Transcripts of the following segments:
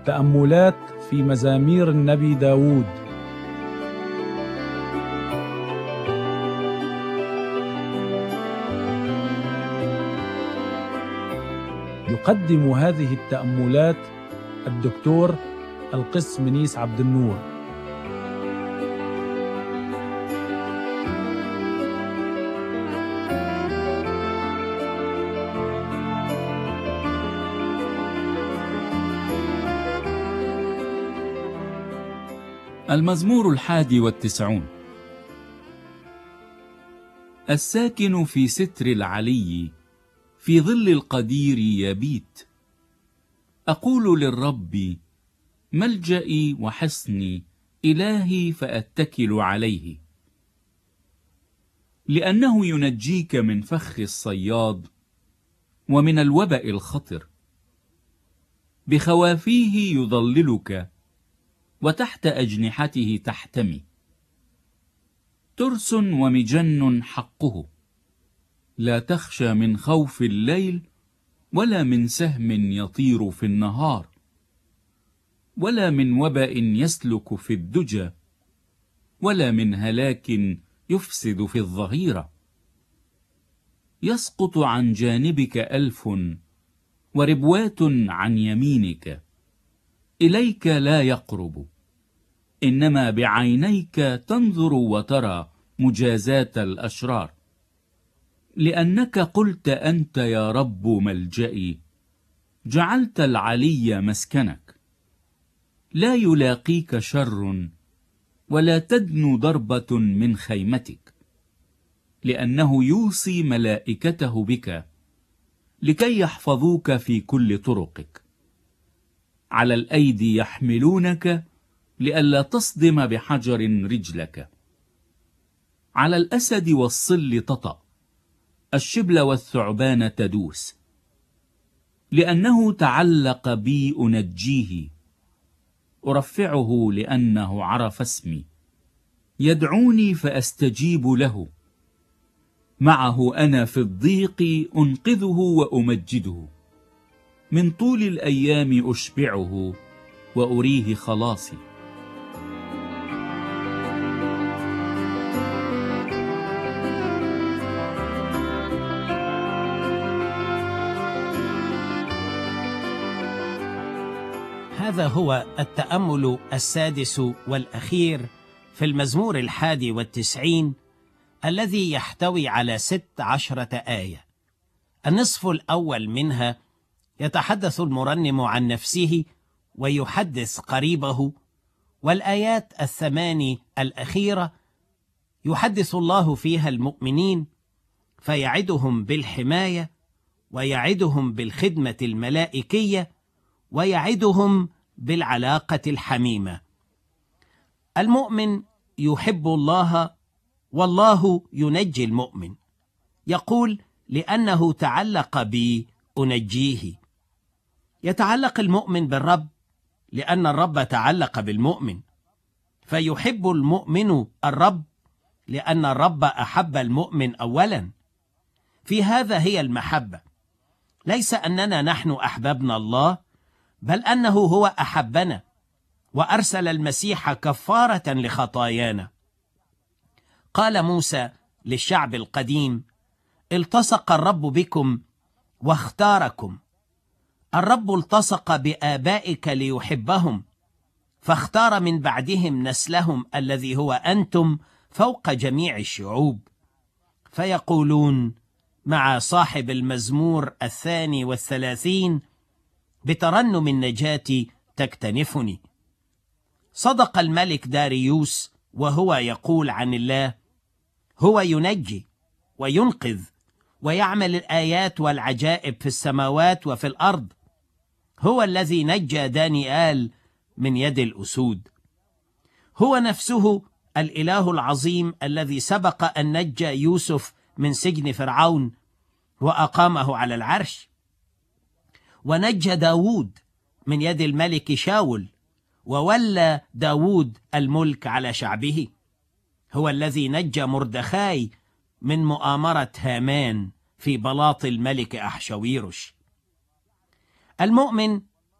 تأملات في مزامير النبي داود. يقدم هذه التأملات الدكتور القس منيس عبد النور. المزمور 91. الساكن في ستر العلي في ظل القدير يبيت. أقول للرب ملجئي وحصني، إلهي فأتكل عليه. لأنه ينجيك من فخ الصياد ومن الوبأ الخطر. بخوافيه يظللك وتحت أجنحته تحتمي. ترس ومجن حقه، لا تخشى من خوف الليل ولا من سهم يطير في النهار، ولا من وبأ يسلك في الدجى، ولا من هلاك يفسد في الظهيرة. يسقط عن جانبك 1000 وربوات عن يمينك، إليك لا يقرب. إنما بعينيك تنظر وترى مجازات الأشرار. لأنك قلت أنت يا رب ملجئي، جعلت العلي مسكنك. لا يلاقيك شر ولا تدنو ضربة من خيمتك، لأنه يوصي ملائكته بك لكي يحفظوك في كل طرقك. على الأيدي يحملونك لئلا تصدم بحجر رجلك. على الأسد والصل تطأ، الشبل والثعبان تدوس. لأنه تعلق بي أنجيه، أرفعه لأنه عرف اسمي. يدعوني فأستجيب له، معه أنا في الضيق أنقذه وأمجده. من طول الأيام أشبعه وأريه خلاصي. هذا هو التأمل السادس والأخير في المزمور 91 الذي يحتوي على 16 آية. النصف الأول منها يتحدث المرنم عن نفسه ويحدث قريبه، والآيات 8 الأخيرة يحدث الله فيها المؤمنين فيعدهم بالحماية، ويعدهم بالخدمة الملائكية، ويعدهم بالعلاقة الحميمة. المؤمن يحب الله والله ينجي المؤمن. يقول لأنه تعلق بي أنجيه. يتعلق المؤمن بالرب لأن الرب تعلق بالمؤمن، فيحب المؤمن الرب لأن الرب أحب المؤمن أولا. في هذا هي المحبة، ليس أننا نحن أحببنا الله، بل أنه هو أحبنا وأرسل المسيح كفارة لخطايانا. قال موسى للشعب القديم: التصق الرب بكم واختاركم. الرب التصق بآبائك ليحبهم، فاختار من بعدهم نسلهم الذي هو أنتم فوق جميع الشعوب. فيقولون مع صاحب المزمور 32: بترنم النجاة تكتنفني. صدق الملك داريوس وهو يقول عن الله: هو ينجي وينقذ ويعمل الآيات والعجائب في السماوات وفي الأرض. هو الذي نجى دانيال من يد الأسود. هو نفسه الإله العظيم الذي سبق أن نجى يوسف من سجن فرعون وأقامه على العرش، ونجى داود من يد الملك شاول وولى داود الملك على شعبه. هو الذي نجى مردخاي من مؤامرة هامان في بلاط الملك أحشويرش. المؤمن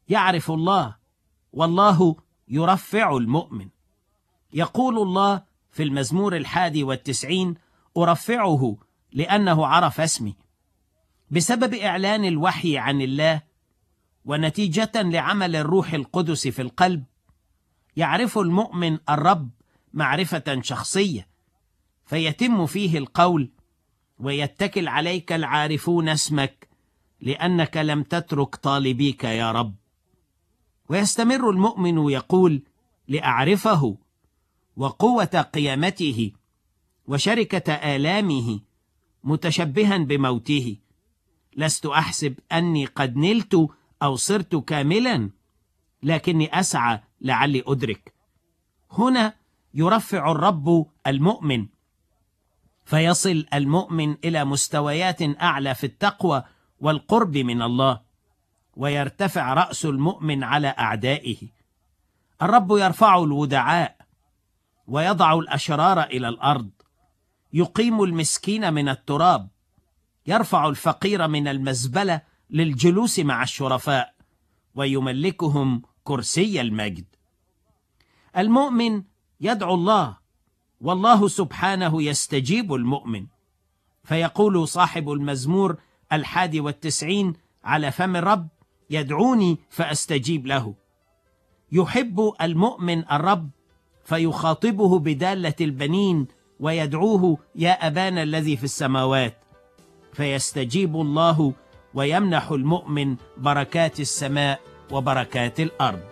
يعرف الله، والله يرفع المؤمن. يقول الله في المزمور 91: أرفعه لأنه عرف اسمي. بسبب إعلان الوحي عن الله ونتيجة لعمل الروح القدس في القلب، يعرف المؤمن الرب معرفة شخصية، فيتم فيه القول: ويتكل عليك العارفون اسمك لأنك لم تترك طالبيك يا رب. ويستمر المؤمن يقول: لأعرفه وقوة قيامته وشركة آلامه، متشبها بموته، لست أحسب أني قد نلت أو صرت كاملا، لكني أسعى لعلي أدرك. هنا يرفع الرب المؤمن، فيصل المؤمن إلى مستويات أعلى في التقوى والقرب من الله، ويرتفع رأس المؤمن على أعدائه. الرب يرفع الودعاء ويضع الأشرار إلى الأرض، يقيم المسكين من التراب، يرفع الفقير من المزبلة للجلوس مع الشرفاء، ويملكهم كرسي المجد. المؤمن يدعو الله، والله سبحانه يستجيب المؤمن. فيقول صاحب المزمور 91 على فم الرب: يدعوني فأستجيب له. يحب المؤمن الرب فيخاطبه بدالة البنين ويدعوه: يا أبانا الذي في السماوات. فيستجيب الله ويمنح المؤمن بركات السماء وبركات الأرض.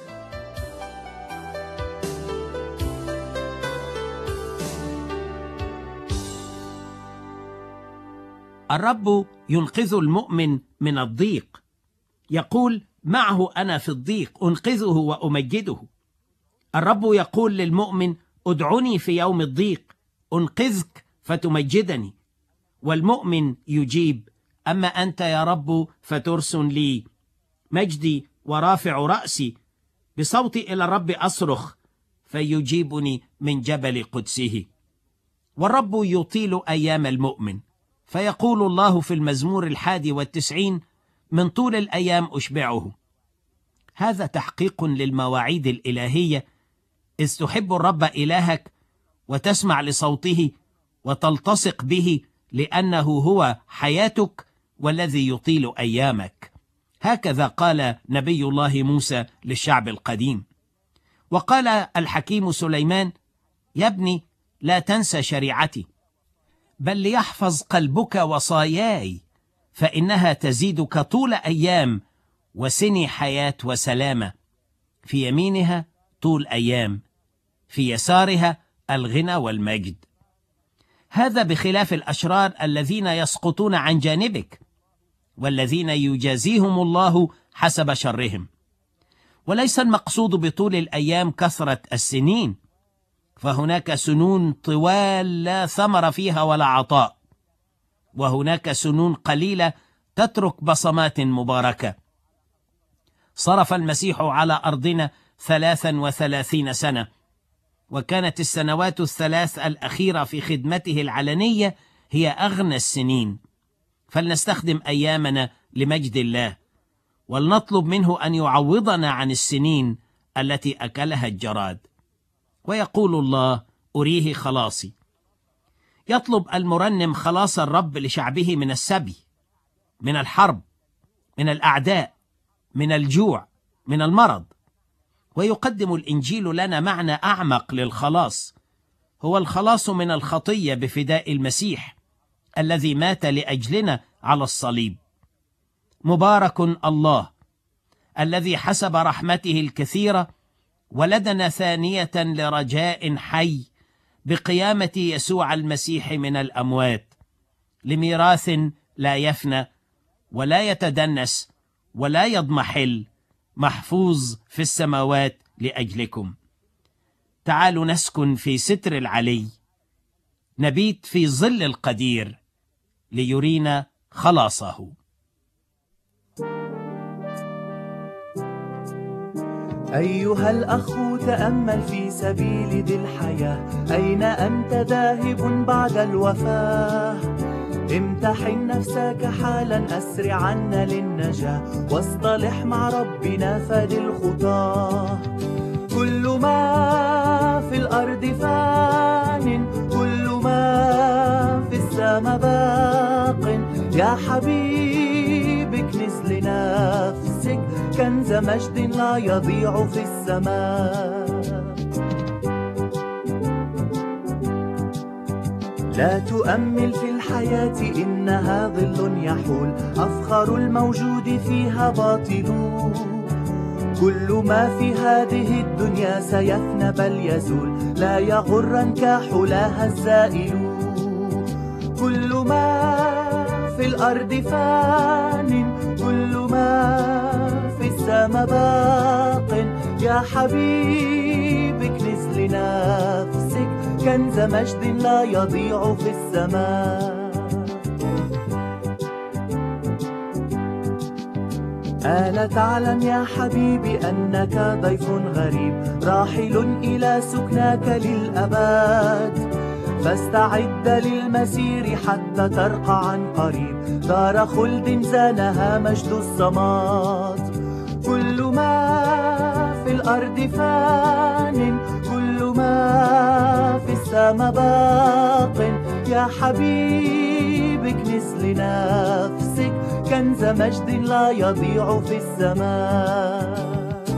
الرب ينقذ المؤمن من الضيق. يقول: معه أنا في الضيق أنقذه وأمجده. الرب يقول للمؤمن: ادعني في يوم الضيق أنقذك فتمجدني. والمؤمن يجيب: أما أنت يا رب فترسن لي مجدي ورافع رأسي، بصوتي إلى الرب أصرخ فيجيبني من جبل قدسه. والرب يطيل أيام المؤمن، فيقول الله في المزمور 91: من طول الأيام أشبعه. هذا تحقيق للمواعيد الإلهية، إذ تحب الرب إلهك وتسمع لصوته وتلتصق به، لأنه هو حياتك والذي يطيل أيامك. هكذا قال نبي الله موسى للشعب القديم. وقال الحكيم سليمان: يا ابني لا تنسى شريعتي، بل ليحفظ قلبك وصاياي، فإنها تزيدك طول أيام وسني حياة وسلامة. في يمينها طول أيام، في يسارها الغنى والمجد. هذا بخلاف الأشرار الذين يسقطون عن جانبك، والذين يجازيهم الله حسب شرهم. وليس المقصود بطول الأيام كثرة السنين، فهناك سنون طوال لا ثمر فيها ولا عطاء، وهناك سنون قليلة تترك بصمات مباركة. صرف المسيح على أرضنا 33 سنة، وكانت السنوات الثلاث الأخيرة في خدمته العلنية هي أغنى السنين. فلنستخدم أيامنا لمجد الله، ولنطلب منه أن يعوضنا عن السنين التي أكلها الجراد. ويقول الله: أريه خلاصي. يطلب المرنم خلاص الرب لشعبه من السبي، من الحرب، من الأعداء، من الجوع، من المرض. ويقدم الإنجيل لنا معنى أعمق للخلاص، هو الخلاص من الخطية بفداء المسيح الذي مات لأجلنا على الصليب. مبارك الله الذي حسب رحمته الكثيرة ولدنا ثانية لرجاء حي بقيامة يسوع المسيح من الأموات، لميراث لا يفنى ولا يتدنس ولا يضمحل، محفوظ في السماوات لأجلكم. تعالوا نسكن في ستر العلي، نبيت في ظل القدير ليرينا خلاصه. أيها الأخ تأمل في سبيل ذي الحياة، أين أنت ذاهب بعد الوفاة؟ امتحن نفسك حالا أسرعا للنجاة، واصطلح مع ربنا فادي الخطاه. كل ما في الأرض فان، كل ما في السما باق. يا حبيبي اكنز لنفسك كنز مجد لا يضيع في السماء. لا تؤمل في الحياة إنها ظل يحول، أفخر الموجود فيها باطل. كل ما في هذه الدنيا سيفنى بل يزول، لا يغرنك حلاها الزائل. كل ما في الأرض فان، كل ما في السما باق. يا حبيبي اكنز لنفسك كنز مجد لا يضيع في السماء. ألا تعلم يا حبيبي أنك ضيف غريب، راحل إلى سكناك للأبد. فاستعد للمسير حتى ترقى عن قريب، دار خلد زانها مجد الصمات. كل ما في الأرض فان، كل ما في السما باق. يا حبيبي اكنز لنفسك كنز مجد لا يضيع في السماء.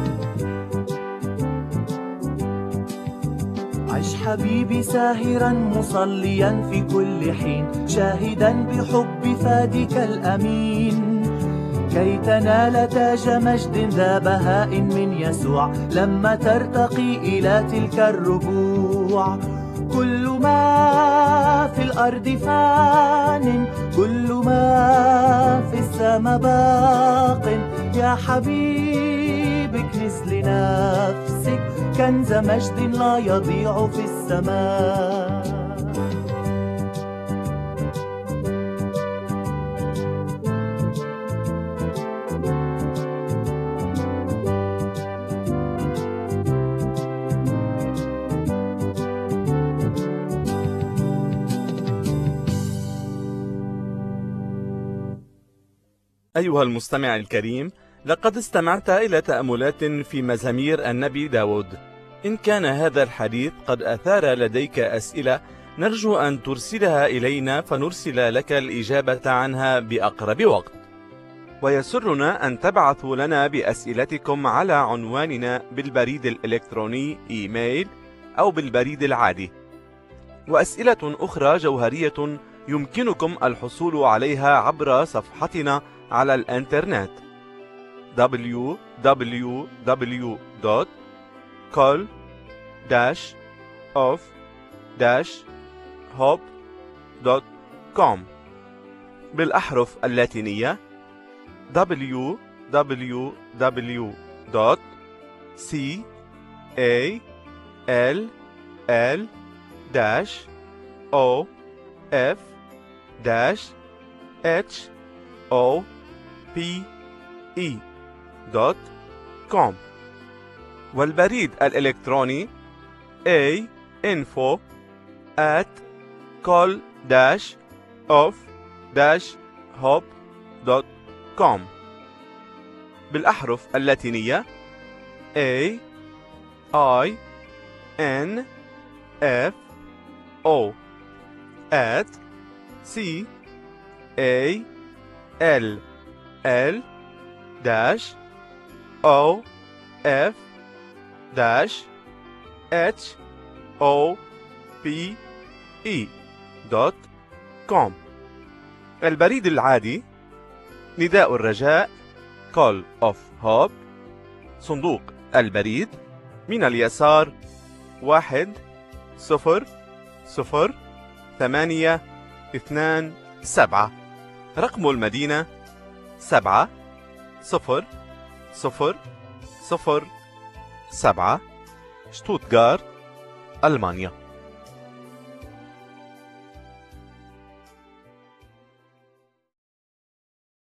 عش حبيبي ساهرا مصليا في كل حين، شاهدا بحب فادك الأمين، كي تنال تاج مجد ذا بهاء من يسوع لما ترتقي إلى تلك الربوع. كل ما في الأرض فان، كل ما في السما باق. يا حبيبي اكنز لنفسك كنز مجد لا يضيع في السماء. أيها المستمع الكريم، لقد استمعت إلى تأملات في مزامير النبي داود. إن كان هذا الحديث قد أثار لديك أسئلة، نرجو أن ترسلها إلينا فنرسل لك الإجابة عنها بأقرب وقت. ويسرنا أن تبعثوا لنا بأسئلتكم على عنواننا بالبريد الإلكتروني إيميل أو بالبريد العادي. وأسئلة أخرى جوهرية يمكنكم الحصول عليها عبر صفحتنا على الإنترنت www.call-of-hope.com بالأحرف اللاتينية www.call-of-hope.com والبريد الإلكتروني info@call-of-hope.com بالأحرف اللاتينية CALL-OFF-CALL-OFF-HOPE.com البريد العادي نداء الرجاء Call of Hope، صندوق البريد من اليسار 1002827، رقم المدينة 70007، شتوتغارت، ألمانيا.